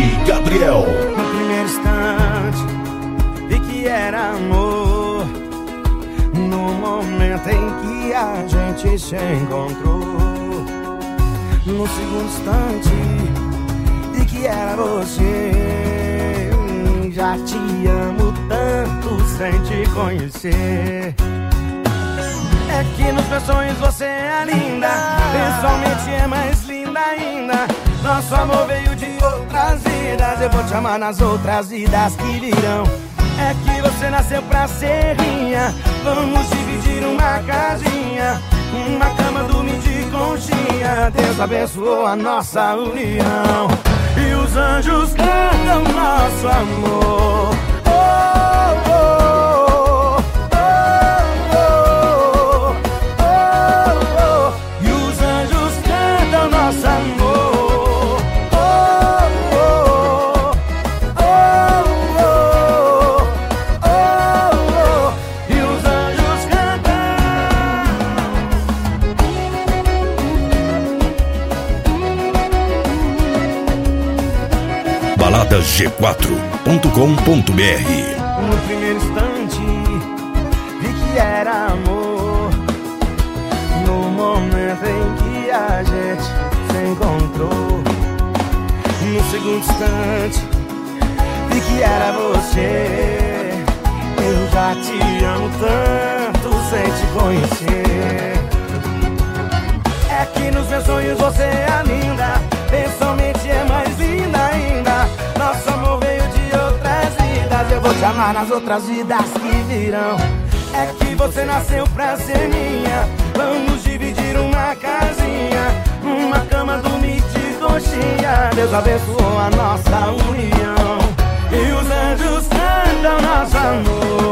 DJ Gabriel. No primeiro instante vi que era amor, no momento em que a gente se encontrou. No segundo instante vi que era você. Já te amo tanto sem te conhecer. É que nos meus sonhos você é linda, pessoalmente é mais linda ainda. Nosso amor veio de outras vidas, eu vou te amar nas outras vidas que virão. É que você nasceu pra ser minha, vamos dividir uma casinha, uma cama, dormir de conchinha. Deus abençoou a nossa união e os anjos cantam nosso amor. Oh, oh, oh, oh, oh, oh. E os anjos cantam nosso amor. Oh, oh, oh, oh, oh, oh. E os anjos cantam. Baladasg4.com.br. No primeiro instante vi que era amor, no momento em que a gente se encontrou. No segundo instante vi que era você. Eu já te amo tanto sem te conhecer. É que nos meus sonhos você é linda, pessoalmente é mais linda ainda. Nosso amor veio de outras vidas, eu vou te amar nas outras vidas que virão. É que você nasceu pra ser minha, vamos dividir uma casinha, uma cama, dormir de conchinha. Deus abençoou a nossa união e os anjos cantam nosso amor.